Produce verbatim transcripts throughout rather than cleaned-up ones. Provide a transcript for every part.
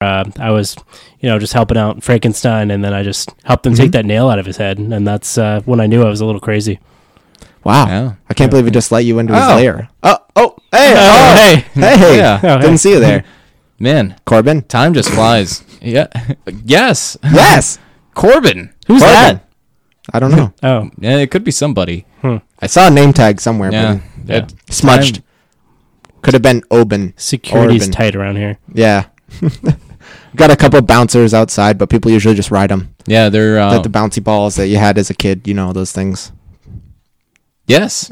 Uh, I was, you know, just helping out Frankenstein, and then I just helped him mm-hmm. take that nail out of his head, and that's uh, when I knew I was a little crazy. Wow. Yeah. I can't yeah. believe he just let you into his oh. lair. Oh, oh, hey, oh, oh, hey. Hey, hey. Yeah. Oh, Didn't hey. see you there. Man. Corbin? Time just flies. Yeah. Yes. Yes. Corbin. Who's Corbin. that? I don't know. Oh. Yeah, it could be somebody. Hmm. I saw a name tag somewhere. Yeah. But yeah. Smudged. Time. Could have been Oben. Security's Orban. Tight around here. Yeah. Got a couple bouncers outside, but people usually just ride them. Yeah, they're... Uh, like the bouncy balls that you had as a kid. You know, those things. Yes.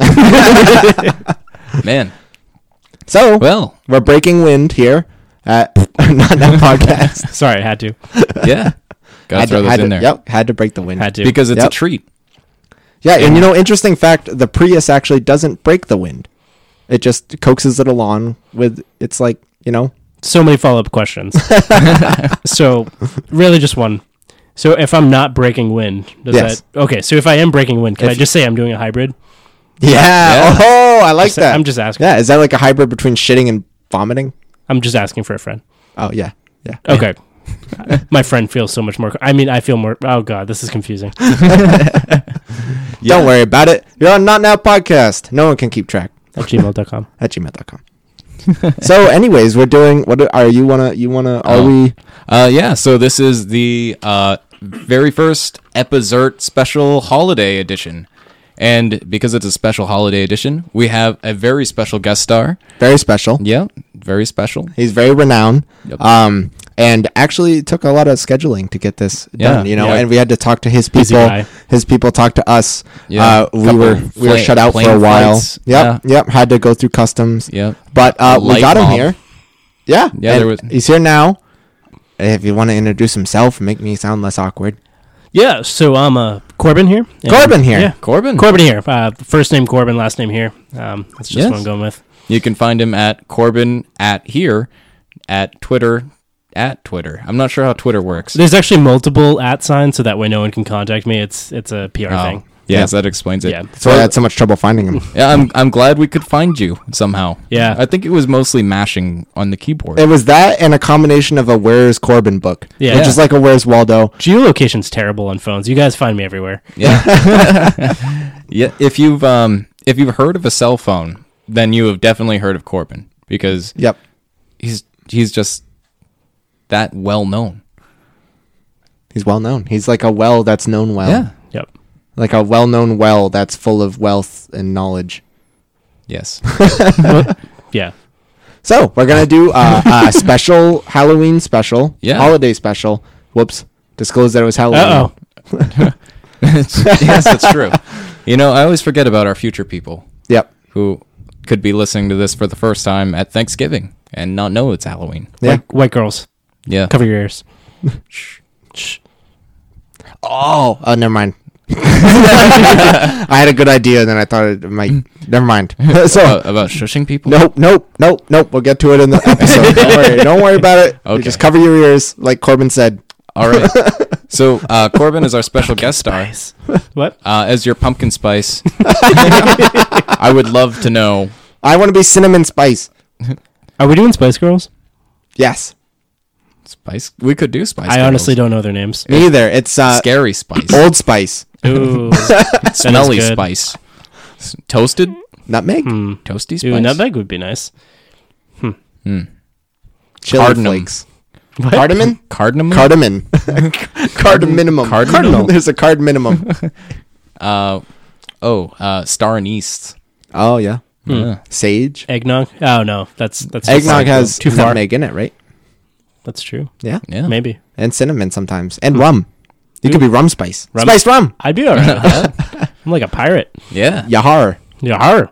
Man. So, well, we're breaking wind here at Not Now Podcast. Sorry, I had to. Yeah. Gotta had throw to, those had in to, there. Yep, had to break the wind. Had to. Because it's yep. a treat. Yeah, and, and you know, interesting fact, the Prius actually doesn't break the wind. It just coaxes it along with, it's like, you know. So many follow-up questions. So, really just one. So, if I'm not breaking wind, does yes. that... Okay, so if I am breaking wind, can if, I just say I'm doing a hybrid? Yeah. yeah. Oh, I like just, that. I'm just asking. Yeah, is that like a hybrid between shitting and vomiting? I'm just asking for a friend. Oh, yeah. Yeah. Okay. My friend feels so much more... I mean, I feel more... Oh, God, this is confusing. yeah. Don't worry about it. You're on Not Now Podcast. No one can keep track. At gmail dot com. At gmail dot com. So, anyways, we're doing... What are you wanna... You wanna... Are oh. we... Uh, yeah, so this is the uh, very first Epizert special holiday edition. And because it's a special holiday edition, we have a very special guest star. Very special. Yeah, very special. He's very renowned. Yep. Um, and actually took a lot of scheduling to get this yeah, done, you know, yeah. and we had to talk to his people. His people talked to us. Yeah, uh, we were we fl- were shut out for a while. Flights. Yep, yeah. yep, had to go through customs. Yep. But uh, we got him mob. here. Yeah. Yeah, there was- he's here now. If you want to introduce himself and make me sound less awkward. Yeah, so I'm uh, Corbin here. Corbin here. Yeah, Corbin. Corbin here. Uh, first name Corbin, last name here. Um, that's just yes. what I'm going with. You can find him at Corbin at here, at Twitter, at Twitter. I'm not sure how Twitter works. There's actually multiple at signs, so that way no one can contact me. It's it's a P R oh. thing. Yes, yeah. That explains it. Yeah. So I had so much trouble finding him. Yeah, I'm I'm glad we could find you somehow. Yeah. I think it was mostly mashing on the keyboard. It was that and a combination of a Where's Corbin book. Yeah. Which is like a Where's Waldo. Geolocation's terrible on phones. You guys find me everywhere. Yeah. Yeah. If you've um if you've heard of a cell phone, then you have definitely heard of Corbin because Yep. he's he's just that well known. He's well known. He's like a well that's known well. Yeah. Yep. Like a well-known well that's full of wealth and knowledge. Yes. Yeah. So we're gonna do uh, a special Halloween special, Yeah. holiday special. Whoops! Disclosed that it was Halloween. Uh Yes, that's true. You know, I always forget about our future people Yep. who could be listening to this for the first time at Thanksgiving and not know it's Halloween. Yeah. White, white girls, Yeah. cover your ears. Shh. Shh. Oh, oh, never mind. I had a good idea, then I thought it might. Never mind. So about, about shushing people? nope, nope, nope, nope. We'll get to it in the episode. Don't worry. Don't worry about it. You Okay. just cover your ears, like Corbin said. All right. So uh, Corbin is our special guest star. Spice. What? Uh, as your pumpkin spice, I would love to know. I want to be cinnamon spice. Are we doing Spice Girls? Yes. Spice? We could do spice. I Girls. honestly don't know their names. Me either. It's uh, Scary spice. Old Spice. Ooh. Smelly good. spice. S- Toasted? Nutmeg. Hmm. Toasty spice? Ooh, nutmeg would be nice. Hmm. Chili Cardamom. flakes. What? Cardamom. Cardamom? Cardamom. Cardamom. Cardinal? There's a card minimum. uh, oh, uh, Star and East. Oh yeah. Hmm. Yeah. Sage. Eggnog? Oh, no. That's that's too Eggnog far. has too far. nutmeg in it, right? That's true. Yeah. Yeah. Maybe. And cinnamon sometimes. And rum. You Ooh. could be rum spice. Rum- Spiced rum. I'd be all right with that. I'm like a pirate. Yeah. Yahar. Yar.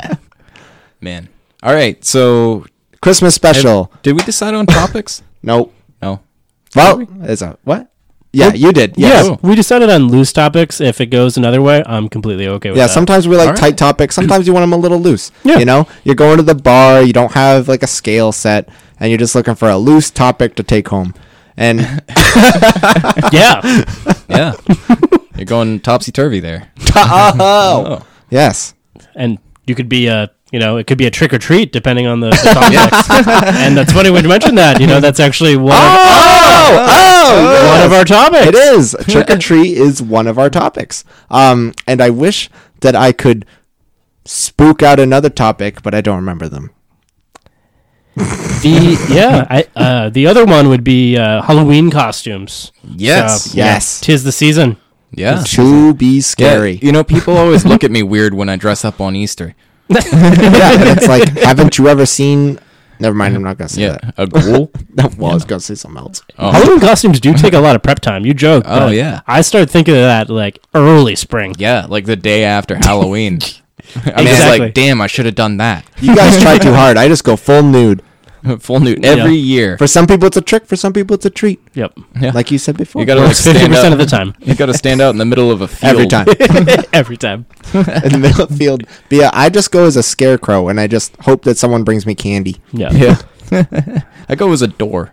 Man. All right. So, Christmas special. did we decide on topics? Nope. No. Well, it's a what? Yeah, you did. Yeah, Yes. we decided on loose topics. If it goes another way, I'm completely okay with Yeah, that. sometimes we like All right. tight topics. Sometimes you want them a little loose. Yeah. You know, you're going to the bar, you don't have like a scale set, and you're just looking for a loose topic to take home. And Yeah. Yeah. You're going topsy turvy there. oh, yes. And you could be a You know, it could be a trick or treat depending on the, the context. And that's funny when you mentioned that. You know, that's actually one, Oh, of, oh, one of our topics. It is. Trick or treat is one of our topics. Um, and I wish that I could spook out another topic, but I don't remember them. The yeah, I, uh, the other one would be uh, Halloween costumes. Yes. So, yeah, Yes. tis the season. Yeah. To be Yeah, scary. you know, people always look at me weird when I dress up on Easter. Yeah, and it's like, haven't you ever seen? Never mind, I'm not gonna say Yeah, that. a ghoul. No, well, I was gonna say something else. Oh. Halloween costumes do take a lot of prep time. You joke. Oh, but yeah. I started thinking of that like early spring. Yeah, like the day after Halloween. I mean, it's Exactly. like, damn, I should have done that. You guys try too hard. I just go full nude. Full nude every Yeah. year. For some people, it's a trick. For some people, it's a treat. Yep. Yeah. Like you said before. You gotta like Works fifty stand percent out of the time. You gotta stand out in the middle of a field every time Every time. in the middle of the field. But yeah, I just go as a scarecrow, and I just hope that someone brings me candy. Yeah. Yeah, I go as a door.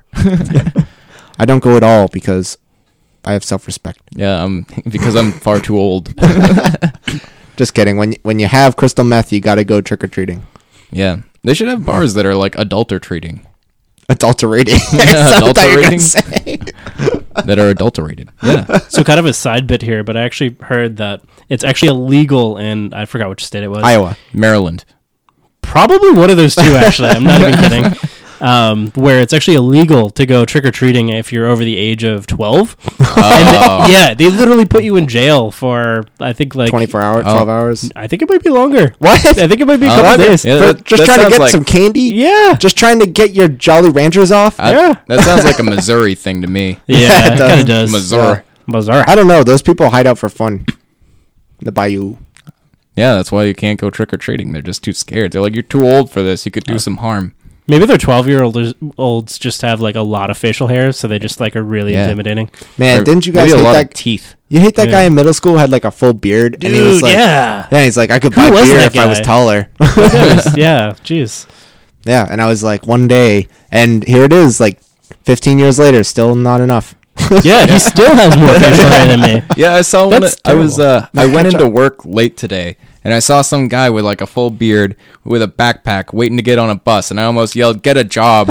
I don't go at all because I have self-respect. Yeah, um, because I'm far too old. Just kidding. When when you have crystal meth, you gotta go trick or treating. Yeah, they should have bars that are like adulter treating, Adulterating. Yeah, That's what I thought you were gonna adulterating. say. that are adulterated. Yeah, So kind of a side bit here, but I actually heard that it's actually illegal in I forgot which state it was. Iowa. Maryland. Probably one of those two, actually. I'm not even kidding. Um, where it's actually illegal to go trick or treating if you're over the age of twelve. Oh. Yeah, they literally put you in jail for I think like twenty-four hours, Oh. twelve hours. I think it might be longer. What? I think it might be a Oh, couple that- days. yeah, For that- just that trying to sounds get like- some candy? Yeah. Just trying to get your Jolly Ranchers off? I- Yeah. that sounds like a Missouri thing to me. Yeah, it does. kind of does. Missouri. Missouri. I don't know. Those people hide out for fun. The bayou. Yeah, that's why you can't go trick or treating. They're just too scared. They're like, you're too old for this. You could do some harm. Maybe their twelve year olds just have like a lot of facial hair, so they just like are really Yeah. intimidating. Man, Or didn't you guys maybe hate a lot that? of teeth? You hate that Yeah. guy in middle school who had like a full beard? and he was Dude, like, yeah. Yeah, he's like, I could Who buy was beer that if I was guy? taller. Yeah, jeez. Yeah, and I was like, one day, and here it is, like fifteen years later, still not enough. Yeah, he still has more facial hair than me. Yeah, I saw one. That's I was uh, I went catch into work late today, and I saw some guy with like a full beard with a backpack waiting to get on a bus, and I almost yelled, "Get a job!"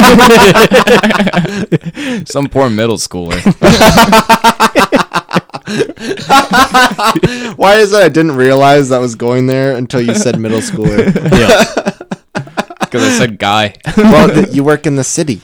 Some poor middle schooler. Why is it I didn't realize that was going there until you said middle schooler? Yeah. Because I said guy. Well, th- you work in the city.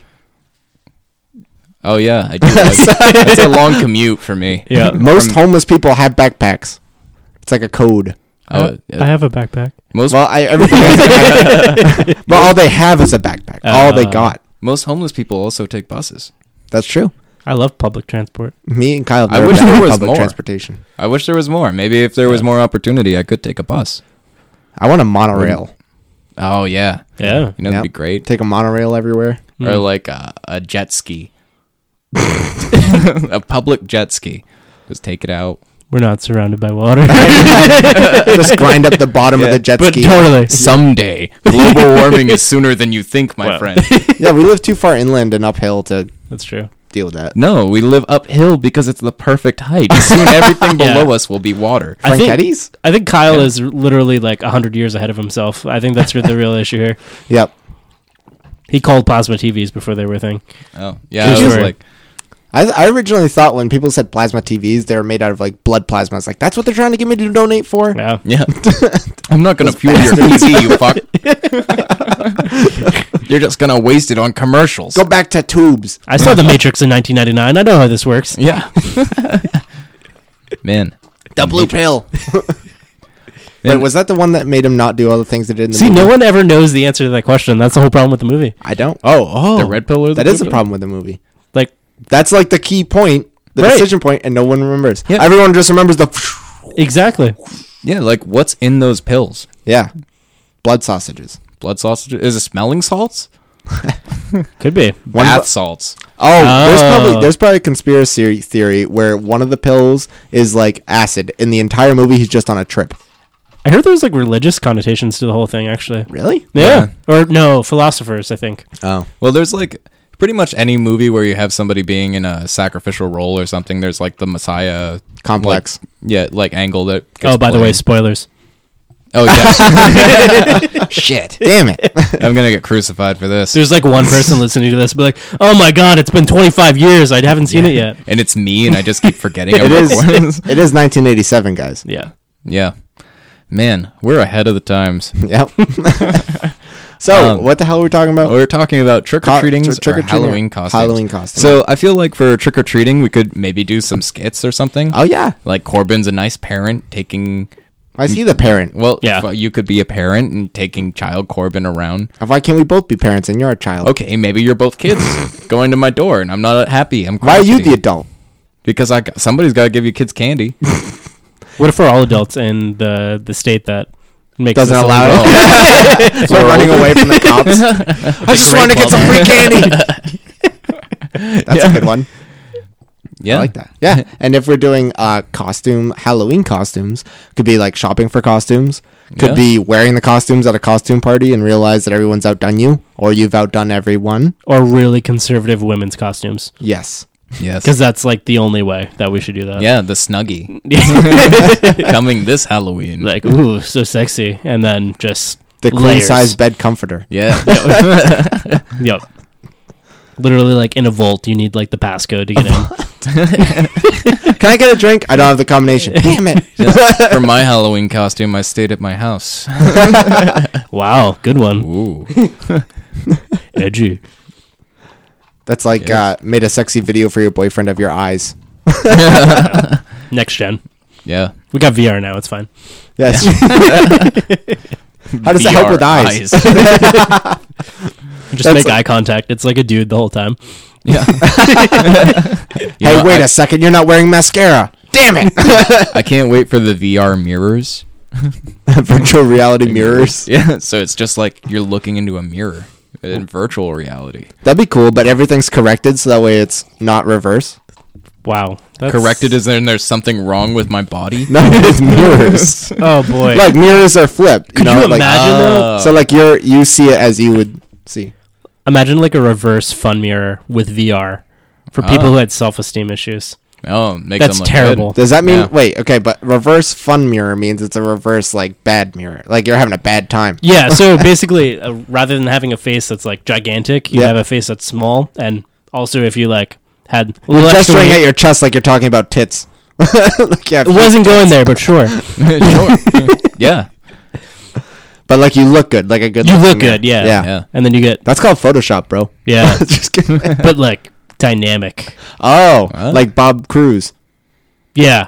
Oh yeah, I do. It's a long commute for me. Yeah. Most homeless people have backpacks. It's like a code. Uh, I have a backpack. most Well, I everybody has a backpack. But all they have is a backpack. all they Uh, got. most homeless people also take buses. That's true. I love public transport. Me and Kyle. I never wish been there on was public more. transportation. I wish there was more. Maybe if there was more opportunity, I could take a bus. I want a monorail. Oh yeah, Yeah. you know Yep. that'd be great. Take a monorail everywhere. Or like a, a jet ski, a public jet ski. Just take it out. We're not surrounded by water. Just grind up the bottom of Yeah, the jet but ski. totally. Someday, global warming is sooner than you think, my Wow. friend. Yeah, we live too far inland and uphill to That's true. deal with that. No, we live uphill because it's the perfect height. Soon everything Yeah. below us will be water. I think- Franketti's? I think Kyle is literally like one hundred years ahead of himself. I think that's the real issue here. Yep. He called plasma T Vs before they were a thing. Oh, yeah. I True was story. like, I, I originally thought when people said plasma T Vs, they were made out of like blood plasma. I was like, that's what they're trying to get me to donate for? Yeah. yeah. I'm not gonna fuel your T V, you fuck. You're just gonna waste it on commercials. Go back to tubes. I saw The Matrix in nineteen ninety-nine. I know how this works. Yeah. Man. The blue pill. Man. But was that the one that made him not do all the things they did in the See, movie? no one ever knows the answer to that question. That's the whole problem with the movie. I don't. Oh, oh. The red pill or the That blue is a pill? problem with the movie. Like, That's like the key point, the Right. decision point, and no one remembers. Yeah. Everyone just remembers the. exactly. Yeah, like what's in those pills? Yeah. Blood sausages. Blood sausage? Is it smelling salts? Could be. One Bath bu- salts. Oh, there's Oh. probably there's probably a conspiracy theory where one of the pills is like acid. In the entire movie, he's just on a trip. I heard there's like religious connotations to the whole thing, actually. Really? Yeah. Or no, philosophers, I think. Oh. Well, there's like pretty much any movie where you have somebody being in a sacrificial role or something. There's like the Messiah Complex. like- yeah, like angle that. Gets Oh, by the way, played. spoilers. Oh yeah. Shit. Damn it. I'm gonna get crucified for this. There's like one person listening to this, be like, "Oh my god, it's been twenty-five years. I haven't seen it yet." And it's me, and I just keep forgetting. It is. everyone. It is nineteen eighty-seven, guys. Yeah. Yeah. Man, we're ahead of the times. Yep. So, Um, what the hell are we talking about? We're talking about trick or treating Co- or trick-or-treating. Halloween costumes. Halloween costumes. So I feel like for trick or treating, we could maybe do some skits or something. Oh yeah, Like Corbin's a nice parent taking. I see the parent. Well, Yeah. f- you could be a parent and taking child Corbin around. Why can't we both be parents and you're a child? Okay, maybe you're both kids going to my door, and I'm not happy. I'm. Why are you crusty. the adult? Because I got- somebody's got to give you kids candy. What if we're all adults in the the state that makes Doesn't this allow illegal? it. We're running away from the cops. I just want to get some free candy. That's a good one. Yeah, I like that. Yeah. And if we're doing uh costume Halloween costumes, could be like shopping for costumes. Could Yeah. be wearing the costumes at a costume party and realize that everyone's outdone you, or you've outdone everyone. Or really conservative women's costumes, Yes. Yes. because that's like the only way that we should do that. Yeah, the Snuggie coming this Halloween. Like, ooh, so sexy, and then just The queen layers. size bed comforter. yeah. Yep. Literally, like in a vault, you need like the passcode to get in. Can I get a drink? I don't have the combination. Damn it. For my Halloween costume, I stayed at my house. Oh. Wow, good one. Ooh. Edgy. That's like Yes. uh, made a sexy video for your boyfriend of your eyes. Next gen. Yeah. We got V R now. It's fine. Yes. How does that help with eyes? Just That's make like- eye contact. It's like a dude the whole time. Yeah. You Hey, know, wait I, a second. You're not wearing mascara. Damn it. I can't wait for the V R mirrors. Virtual reality mirrors. Yeah. So it's just like you're looking into a mirror in virtual reality. That'd be cool, but everything's corrected so that way it's not reverse. Wow. That's... Corrected as in there's something wrong with my body. No, it's mirrors. Oh boy. Like mirrors are flipped. Could you know, you like, imagine though? So like you're you see it as you would see. Imagine like a reverse fun mirror with V R for people Ah. who had self-esteem issues. Oh, makes That's them look terrible. Does that mean Yeah. wait, okay, but reverse fun mirror means it's a reverse like bad mirror. Like you're having a bad time. Yeah. So basically, uh, rather than having a face that's like gigantic, you Yeah. have a face that's small. And also, if you like had a You're little extra gesturing weight- at your chest like you're talking about tits. Like, yeah, it wasn't going there, but sure, good. Sure. Yeah. but like you look good, like a good you looking look mirror. good. Yeah. Yeah. Yeah. And then you get That's called Photoshop, bro. yeah, Just kidding. but like dynamic. Oh, What? like Bob Cruise. Yeah.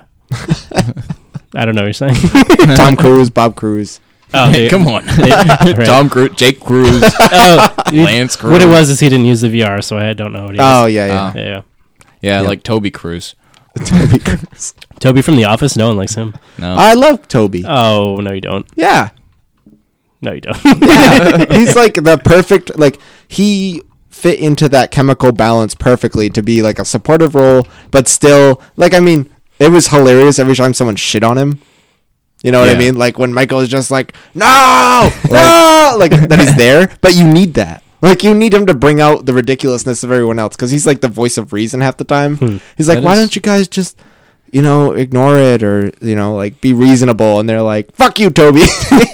I don't know what you're saying. Tom Cruise, Bob Cruise. Oh, Hey, they- come on. they- right. Tom Cruise, Jake Cruz, Oh, you- Lance Cruz. what it was is he didn't use the V R, so I don't know what he Oh is. yeah, yeah. Oh. Yeah, yeah. Yeah, Yeah. like Toby Cruz. Toby Cruise. Toby from The Office. No one likes him. No. I love Toby. Oh no, you don't. Yeah. No, you don't. He's like the perfect, like he fit into that chemical balance perfectly to be like a supportive role, but still, like, I mean, it was hilarious every time someone shit on him. You know what I Yeah. mean? Like when Michael is just like, no, no, like that he's there, but you need that. Like you need him to bring out the ridiculousness of everyone else because he's like the voice of reason half the time. Hmm. He's like, That why is- don't you guys just, you know, ignore it or, you know, like be reasonable? And they're like, fuck you, Toby.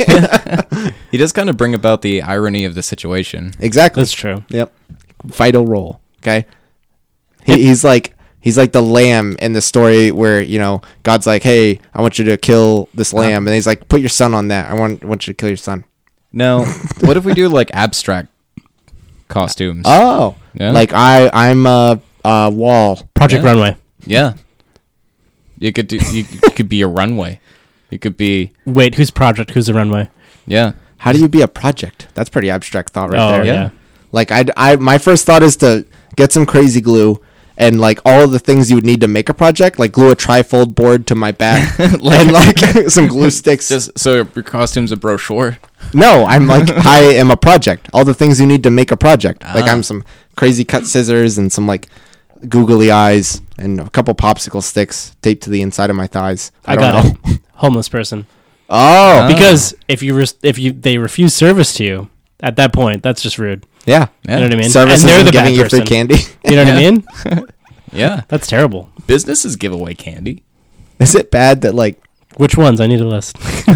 He does kind of bring about the irony of the situation. Exactly. That's true. Yep. Vital role. Okay. He, he's like he's like the lamb in the story where, you know, God's like, hey, I want you to kill this lamb, and he's like, put your son on that. I want want you to kill your son. Now, what if we do like abstract costumes? Oh. Yeah. Like I I'm a, a wall. Project Yeah. Runway. Yeah. You could do. You could be a runway. You could be. Wait, who's Project? Who's the runway? Yeah. How do you be a project? That's pretty abstract thought right oh there. yeah. yeah. Like I I my first thought is to get some crazy glue and like all of the things you would need to make a project, like glue a trifold board to my back and like some glue sticks. Just so your costume's a brochure. No, I'm like I am a project. All the things you need to make a project. Like Ah. I'm some crazy cut scissors and some like googly eyes and a couple popsicle sticks taped to the inside of my thighs. I, I, don't got know. it. Homeless person. Oh, Ah. Because if you res- if you they refuse service to you, at that point, that's just rude. yeah. Yeah. You know what I mean? Services and they're and the giving bad you person. free candy. You know what I Yeah. mean? Yeah. That's terrible. Businesses give away candy. Is it bad that like Which ones? I need a list.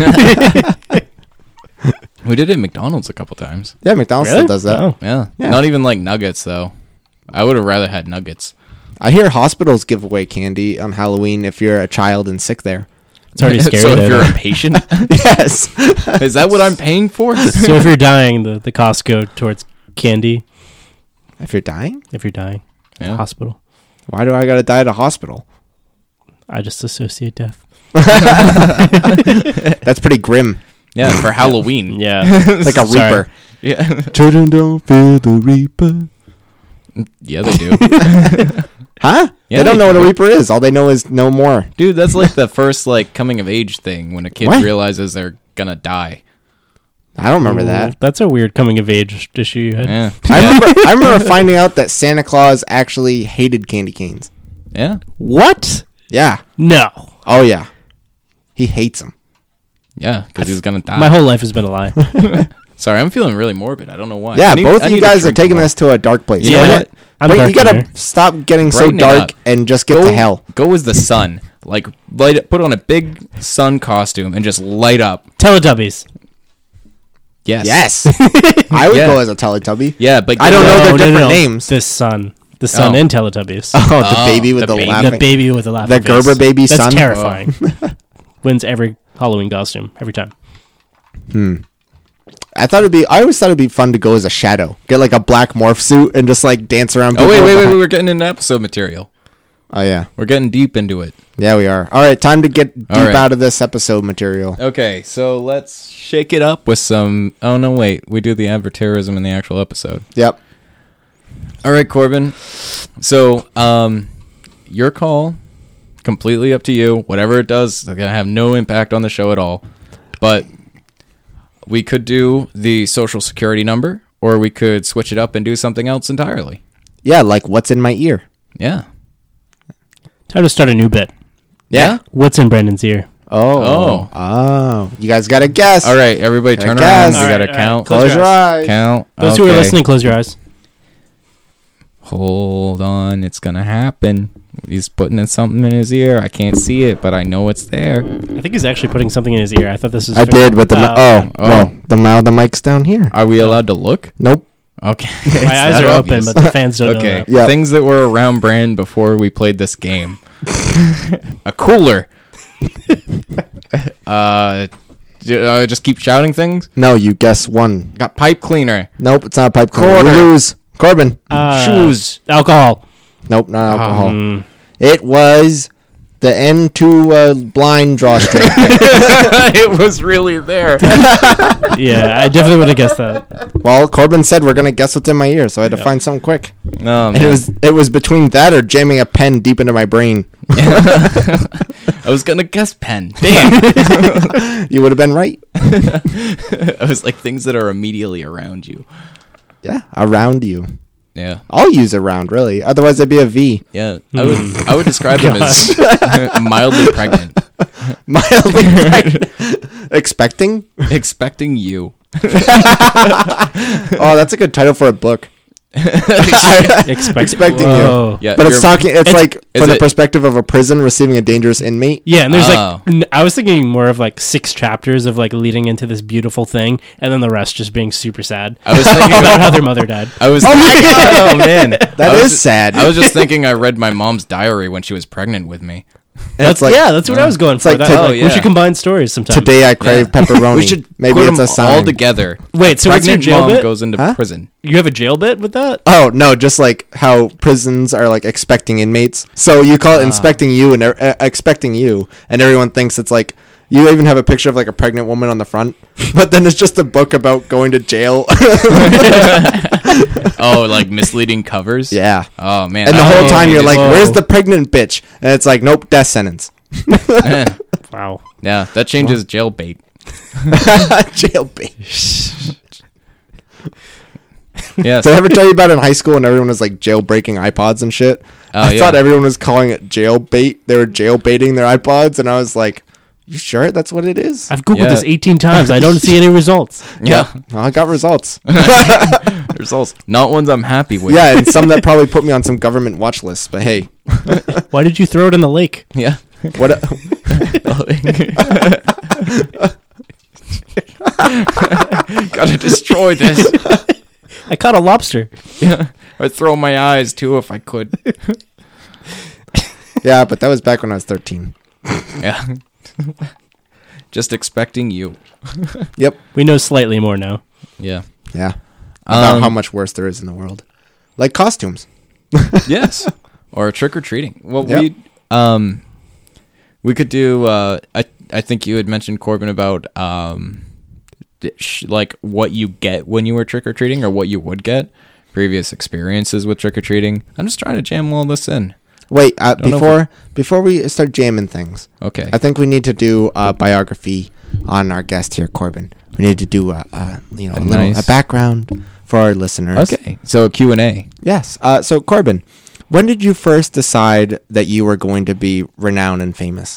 We did it at McDonald's a couple times. Yeah, McDonald's Really? still does that. Oh. Yeah. Yeah. Not even like nuggets though. I would have rather had nuggets. I hear hospitals give away candy on Halloween if you're a child and sick there. It's already scary. So if there, you're though. a patient, Yes. is that what I'm paying for? So if you're dying, the, the costs go towards candy. If you're dying? If you're dying, Yeah. hospital. Why do I gotta die at a hospital? I just associate death. That's pretty grim. Yeah, for Halloween. Yeah. Like a Sorry. reaper. Yeah. Children don't feel the reaper. Yeah, they do. Huh? Yeah, they don't they know what a do. reaper is. All they know is no more. Dude, that's like the first like coming of age thing when a kid What? realizes they're gonna die. I don't remember that. That's a weird coming of age issue you had. Yeah. I remember I remember finding out that Santa Claus actually hated candy canes. Yeah. What? Yeah. No. Oh yeah. He hates them. Yeah, because he's gonna die. My whole life has been a lie. Sorry, I'm feeling really morbid. I don't know why. Yeah, I need- both I of need you to guys are drink taking more. this to a dark place. You You know know what? I'm Wait, dark you gotta in there. stop getting so Brighten it dark up. and just get Go, to hell. go as the sun. Like light it, put on a big sun costume and just light up. Teletubbies. Yes. Yes. I would Yeah. go as a Teletubby. Yeah, but I don't know their different names. The sun. The sun Oh. in Teletubbies. Oh, the Oh, baby with the the, baby. laughing. The baby with the laughing The face. Gerber baby That's son? terrifying. Wins every Halloween costume every time. I thought it'd be. I always thought it'd be fun to go as a shadow. Get like a black morph suit and just like dance around. Oh wait, people wait, wait, behind- wait! We're getting into episode material. Oh yeah, We're getting deep into it. yeah we are. All right, time to get deep All right. out of this episode material. Okay, so let's shake it up with some. Oh no, wait, we do the advertisement in the actual episode. Yep. All right, Corbin. So, um, your call, completely up to you. Whatever it does, it's gonna have no impact on the show at all. But we could do the social security number, or we could switch it up and do something else entirely. Yeah, like what's in my ear? Yeah. Time to start a new bit. Yeah. What's in Brandon's ear? Oh. Oh. Oh. You guys got to guess. All right, everybody, turn guess. around. We All gotta right, all right. count. Close Close your your eyes. Count. Those who are Okay. listening, close your eyes. Hold on, it's gonna happen. He's putting in something in his ear. I can't see it, but I know it's there. I think he's actually putting something in his ear. I thought this was. I for- did, but the Uh, oh, oh. no, the mouth, the mic's down here. Are we allowed to look? Nope. Okay. My eyes are open, but the fans don't Okay. know that. Yeah. Things that were around Brand before we played this game. A cooler. uh, j- uh, just keep shouting things. No, you guess one. Got pipe cleaner. Nope, it's not a pipe cleaner. Quarter. You lose. Corbin. Uh, Shoes. Alcohol. Nope, not alcohol. Mm. It was the end to uh, blind drawstring. It was really there. Yeah, I definitely would have guessed that. Well, Corbin said we're gonna guess what's in my ear, so I had to find something quick. No, And it man. was it was between that or jamming a pen deep into my brain. I was gonna guess pen. Damn. You would have been right. I was like things that are immediately around you. Yeah, around you. Yeah. I'll use around, really. Otherwise, it'd be a V. Yeah. I would I would describe him as mildly pregnant. Mildly pregnant. Expecting? Expecting you. Oh, that's a good title for a book. Expect- Expecting Whoa. you. Yeah. But it's you're- talking. It's, It's- like is from the it- perspective of a prison receiving a dangerous inmate. Yeah, and there's Oh. like n- I was thinking more of like six chapters of like leading into this beautiful thing, and then the rest just being super sad. I was thinking about how about their mother died. I was Oh my God. oh man. That I was is just- sad. I was just thinking I read my mom's diary when she was pregnant with me. And it's like, yeah, that's what I was going for. like That- to- like, oh, yeah. We should combine stories sometime. today I crave Yeah. pepperoni. We should Maybe put it's them a sign. all together. Wait, so what's your Pregnant jail mom bit? goes into Huh? prison. You have a jail bit with that? Oh no, just like how prisons are like expecting inmates. So you call it inspecting you and uh, expecting you, and everyone thinks it's like you even have a picture of like a pregnant woman on the front, but then it's just a book about going to jail. Oh, like misleading covers? Yeah. Oh man. And the I whole don't time know. you're like, Whoa. "Where's the pregnant bitch?" And it's like, "Nope, death sentence." Wow. Yeah, that changes jail bait. Jail bait. Yes. Did I ever tell you about in high school when everyone was like jailbreaking iPods and shit? Oh, I yeah. thought everyone was calling it jail bait. They were jail baiting their iPods, and I was like, "You sure that's what it is?" I've googled Yeah. this eighteen times. I don't see any results. Yeah. Well, I got results. Results. Not ones I'm happy with. Yeah, and some that probably put me on some government watch lists. But hey, Why did you throw it in the lake? Yeah. what? Gotta destroy this. I caught a lobster. Yeah, I'd throw my eyes too if I could. Yeah, but that was back when I was thirteen. Yeah. Just expecting you. Yep. We know slightly more now. Yeah. Yeah. About Um, how much worse there is in the world. Like costumes. Yes. Or trick or treating. Well, Yep. we um we could do uh I I think you had mentioned, Corbin, about um sh- like what you get when you were trick or treating, or what you would get, previous experiences with trick or treating. I'm just trying to jam all this in. Wait, uh, Don't know if before before we start jamming things, Okay. I think we need to do a biography on our guest here, Corbin. We need to do a, a you know A a, little, nice- a background for our listeners. Okay. So a Q and A. Yes. Uh, so Corbin, when did you first decide that you were going to be renowned and famous?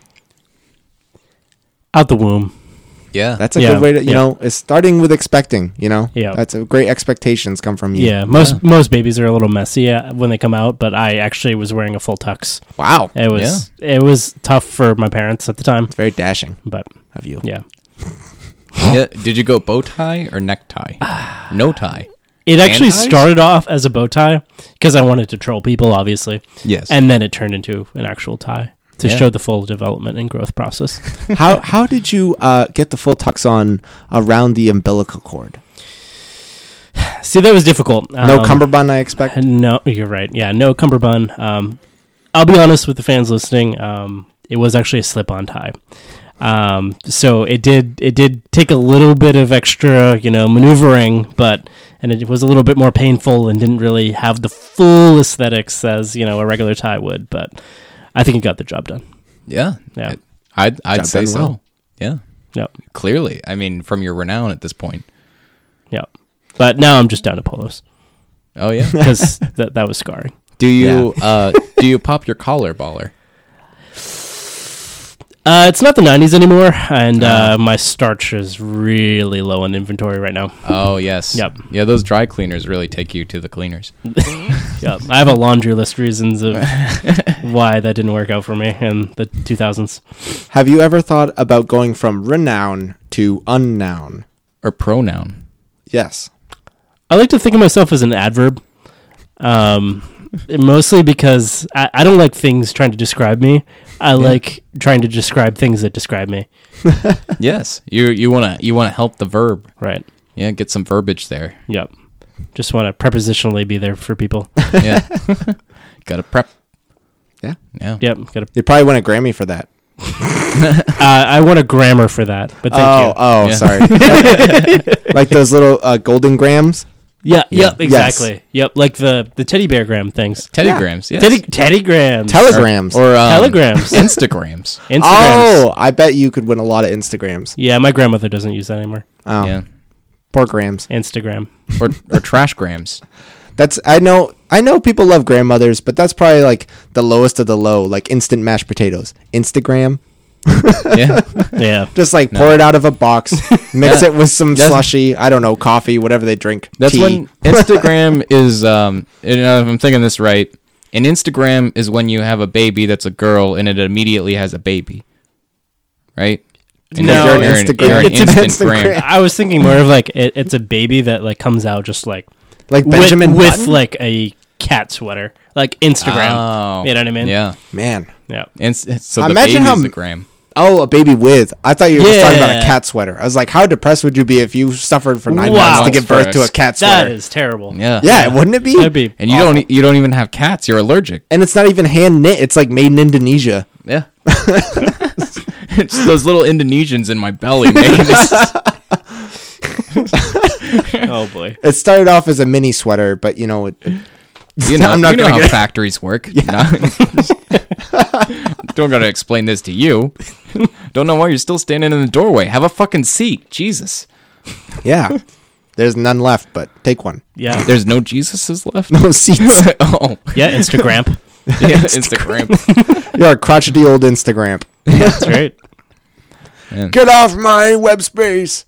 Out the womb. Yeah. That's a Yeah, good way to you yeah. know. It's starting with expecting. You know. Yeah. That's a great expectations come from you. Yeah, most most babies are a little messy uh, when they come out, but I actually was wearing a full tux. Wow. It was it was tough for my parents at the time, It's very dashing but of you. yeah. Yeah. Did you go bow tie or necktie? No tie. It actually ties? started off as a bow tie because I wanted to troll people, obviously. Yes. And then it turned into an actual tie to Yeah. show the full development and growth process. how how did you uh, get the full tux on around the umbilical cord? See, that was difficult. No Um, cummerbund, I expect. No, you're right. Yeah, no cummerbund. Um, I'll be honest with the fans listening. Um, it was actually a slip-on tie. Um, so it did it did take a little bit of extra, you know, maneuvering, but and it was a little bit more painful and didn't really have the full aesthetics as, you know, a regular tie would. But I think it got the job done. Yeah. Yeah. I'd I'd Job say done so. well. Yeah. Yep. Clearly. I mean, from your renown at this point. Yep. But now I'm just down to polos Oh yeah. because that that was scarring. Do you uh do you pop your collar baller? Uh, it's not the nineties anymore, and uh, my starch is really low on inventory right now. Oh yes. Yep. Yeah, those dry cleaners really take you to the cleaners. Yep. I have a laundry list reasons of why that didn't work out for me in the two thousands. Have you ever thought about going from renown to unnown? Or pronoun. Yes. I like to think of myself as an adverb, um, mostly because I, I don't like things trying to describe me. I like trying to describe things that describe me. Yes. You you wanna you wanna help the verb. Right. Yeah, get some verbiage there. Yep. Just want to prepositionally be there for people. Yeah. Gotta prep. Yeah. Yeah. Yep. Got You probably win a Grammy for that. uh, I want a grammar for that, but thank oh, you. oh, Yeah. sorry. Like those little uh, golden grams. Yeah. Yep. Yes. Exactly. Yep. Like the the teddy bear gram things. Teddygrams, yes. Teddy teddy grams. Telegrams. Or um, Telegrams. Instagrams. Instagrams. Oh, I bet you could win a lot of Instagrams. Yeah, my grandmother doesn't use that anymore. Oh, Yeah. poor grams. Instagram. Or or trashgrams. That's I know. I know people love grandmothers, but that's probably like the lowest of the low. Like instant mashed potatoes, Instagram. Yeah. Yeah. Just like pour it out of a box, mix Yeah. it with some That's- slushy. I don't know, coffee, whatever they drink. That's tea. when Instagram is um you know, if I'm thinking this right, an Instagram is when you have a baby that's a girl and it immediately has a baby. Right? And No, you're, an you're an, Instagram. you're an It's an Instagram. Instagram. I was thinking more of like it, it's a baby that like comes out just like like with, Benjamin with Button? like a cat sweater, like Instagram. Oh, You know what I mean? Yeah. Man. Yeah. And s- so the Imagine baby's how- the gram. Oh, a baby with. I thought you were just talking about a Yeah. cat sweater. I was like, how depressed would you be if you suffered for nine Wow. months to give birth to a First. cat That sweater? is terrible. Yeah. Yeah, wouldn't it be? That'd be And you awful. don't e- you don't even have cats. You're allergic. And it's not even hand knit. It's like made in Indonesia. Yeah. It's those little Indonesians in my belly, man. Oh boy. It started off as a mini sweater, but you know, it, it- You know, I'm not you know gonna how get- factories work. No. Don't gotta explain this to you. Don't know why you're still standing in the doorway. Have a fucking seat. Jesus. yeah. There's none left, but take one. Yeah. There's no Jesuses left? No seats. Oh. Yeah. Instagram. Yeah, Instagram. You're a crotchety old Instagram. That's right. Get off my web space.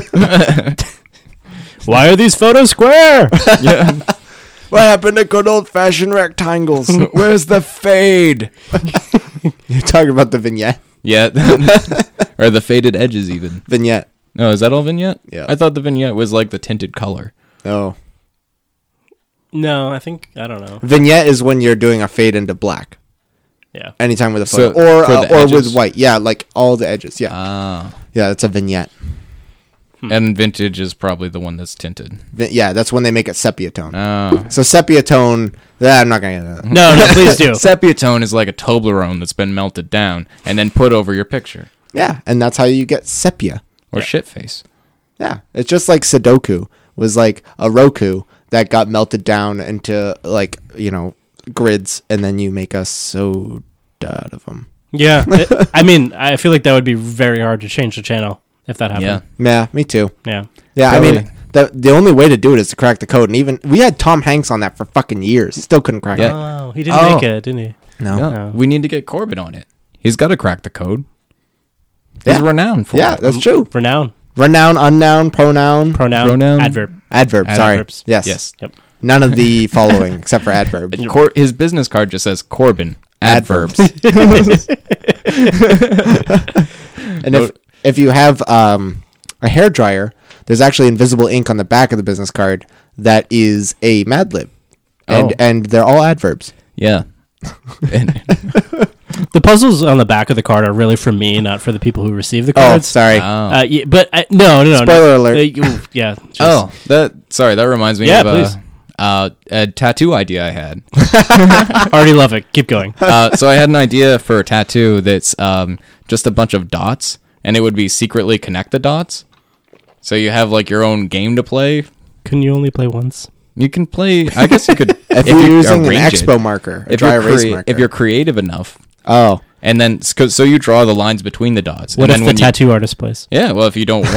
Why are these photos square? Yeah. What happened to good old fashioned rectangles? Where's the fade? You're talking about the vignette? Yeah. Or the faded edges even. Vignette. No, is that all vignette? Yeah. I thought the vignette was like the tinted color. Oh. No, I think I don't know. Vignette is when you're doing a fade into black. Yeah. Anytime with a So, photo. or for uh, the or edges? with white. Yeah, like all the edges. Yeah. Ah. Yeah, that's a vignette. And vintage is probably the one that's tinted. Vi- yeah, that's when they make it sepia tone. Oh. So sepia tone, yeah, I'm not going to get into that. No, no, please do. Sepia tone is like a Toblerone that's been melted down and then put over your picture. Yeah, and that's how you get sepia. Or Yeah. shit face. Yeah, it's just like Sudoku was like a Roku that got melted down into like, you know, grids, and then you make a soda out of them. Yeah. It- I mean, I feel like that would be very hard to change the channel if that happened. Yeah. Yeah, me too. Yeah. Yeah, I Really? mean, the the only way to do it is to crack the code, and even we had Tom Hanks on that for fucking years. He still couldn't crack Yeah. it. Oh, he didn't Oh. make it, didn't he? No. Yeah. No. We need to get Corbett on it. He's got to crack the code. He's Yeah. renowned for Yeah, it. that's true. Renown, Renoun, unnoun, pronoun, pronoun, Pronoun. adverb. adverb. Sorry. Adverbs. Yes. Yes. Yep. None of the following except for adverb. Cor- his business card just says Corbin. Adverbs. And if if you have um, a hair dryer, there's actually invisible ink on the back of the business card that is a Mad Lib, and Oh. and they're all adverbs. Yeah. And- The puzzles on the back of the card are really for me, not for the people who receive the Oh, cards. sorry. oh. Uh, yeah, but I, no, no, no. Spoiler no. alert. Uh, you- yeah. just- oh, that. Sorry, that reminds me Yeah, of please. a, uh, a tattoo idea I had. already love it. Keep going. uh, so I had an idea for a tattoo that's um, just a bunch of dots, and it would be secretly connect the dots. So you have like your own game to play. Can you only play once? You can play. I guess you could If, you're using an arrange it. expo marker, a If dry you're, erase crea- marker. if you're creative enough, oh, and then cause, so you draw the lines between the dots. What and if then the when you- tattoo artist plays? Yeah, well, if you don't want,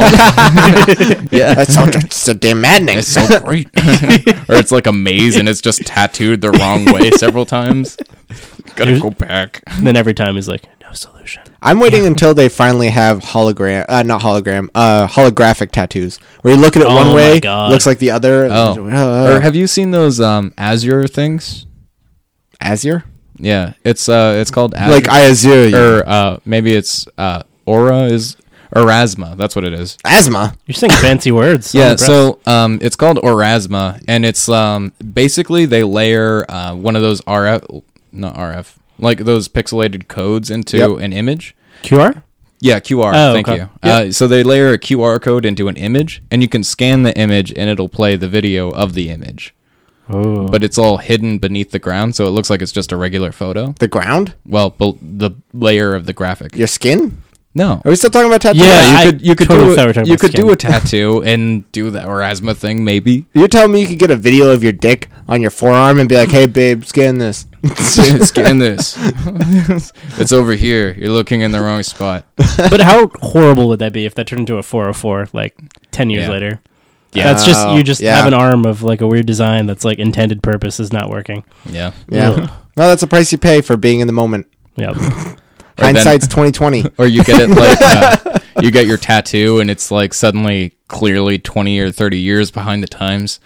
yeah, that's so, that's so damn maddening. it's so great. Or it's like a maze and it's just tattooed the wrong way several times. Gotta There's- go back. And then every time he's like, no solution. I'm waiting until they finally have hologram, uh, not hologram, uh, holographic tattoos, where you look at it Oh one my way, God. looks like the other. Oh, Uh, or have you seen those um Azure things? Azure, Yeah, it's uh, it's called Azure. like Azure, or uh, maybe it's uh, Aura is Erasma. That's what it is. asthma. You're saying fancy words. I'm Yeah, impressed. so um, it's called Orasma, and it's um, basically they layer uh, one of those R F, not R F, like those pixelated codes into Yep. an image. Q R? Yeah, Q R. Oh, thank okay. you. Uh, so they layer a Q R code into an image, and you can scan the image, and it'll play the video of the image. Oh. But it's all hidden beneath the ground, so it looks like it's just a regular photo. The ground, Well, bel- the layer of the graphic. your skin. No. Are we still talking about tattoos? Yeah, Yeah, you I could you could totally do thought we were a, talking you about could do skin. a tattoo and do the Erasma thing, maybe. You're telling me you could get a video of your dick on your forearm and be like, "Hey, babe, scan this." Scan this. It's over here. You're looking in the wrong spot. But how horrible would that be if that turned into a four oh four like ten years Yeah. later? Yeah. That's just you just Yeah. have an arm of like a weird design that's like intended purpose is not working. Yeah. Yeah. Ugh. Well, that's a price you pay for being in the moment. Yeah. Or then- Hindsight's twenty twenty. Or you get it like uh, you get your tattoo and it's like suddenly clearly twenty or thirty years behind the times.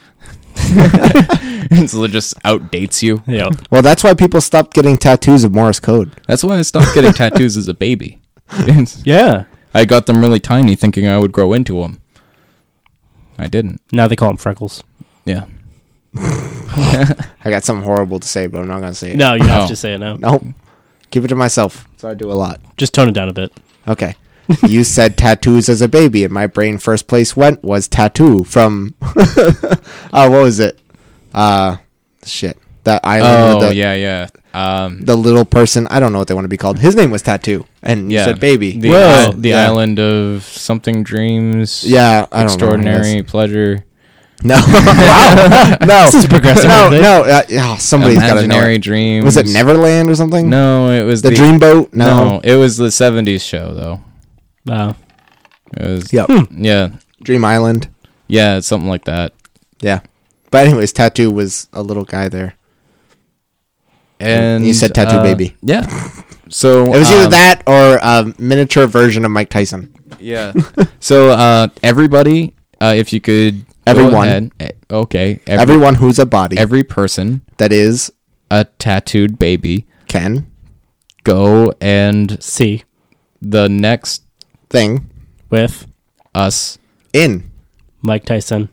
So it just outdates you. Yeah. Well, that's why people stopped getting tattoos of Morse code. That's why I stopped getting tattoos as a baby. Yeah. I got them really tiny thinking I would grow into them. I didn't. Now they call them freckles. Yeah. I got something horrible to say, but I'm not gonna say it. No, you have Oh. to say it now. Nope. Keep it to myself. So I do a lot. Just tone it down a bit. Okay. You said tattoos as a baby, and my brain first place went was tattoo from. Oh, what was it? Uh, shit. That island. Oh, with the, yeah, yeah. Um, The little person. I don't know what they want to be called. His name was Tattoo, and yeah. you said baby. The, Whoa. i- the Yeah. island of something dreams. Yeah, I don't Extraordinary know. pleasure. No. Wow. No. This is progressive, No. isn't it? No. Uh, oh, somebody's got to know. Imaginary It. dreams. Was it Neverland or something? No, it was The, the, Dreamboat. No. No. it was the seventies show though. Wow. It was. Yep. Yeah, Dream Island. yeah, it's something like that. Yeah. But anyways, Tattoo was a little guy there. And You said Tattoo uh, Baby. Yeah. So It was either um, that or a miniature version of Mike Tyson. Yeah. So uh, everybody, uh, if you could, go Everyone. ahead- eh, okay. Every, Everyone who's a body every person, that is a tattooed baby, can. go and C. the next Thing with us in. Mike Tyson.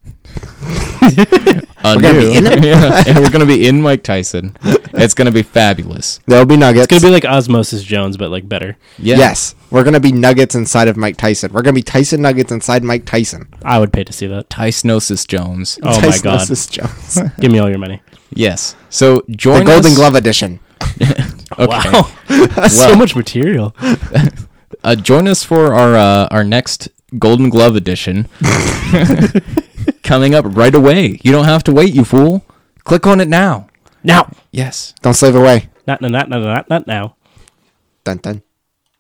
a We're gonna new, be in it? yeah, and we're gonna be in Mike Tyson. It's gonna be fabulous. There'll be nuggets. It's gonna be like Osmosis Jones, but like better. Yeah. Yes, we're gonna be nuggets inside of Mike Tyson. We're gonna be Tyson nuggets inside Mike Tyson. I would pay to see that. Tysonosis Jones. Oh my god! Tysonosis Jones. Give me all your money. Yes. So join The Golden us. Glove edition. Okay. Wow, so Well- much material. Uh, join us for our uh, our next Golden Glove edition coming up right away. You don't have to wait, you fool. Click on it now. Now, Yes. Don't slave away. not not not not not now. Dun dun.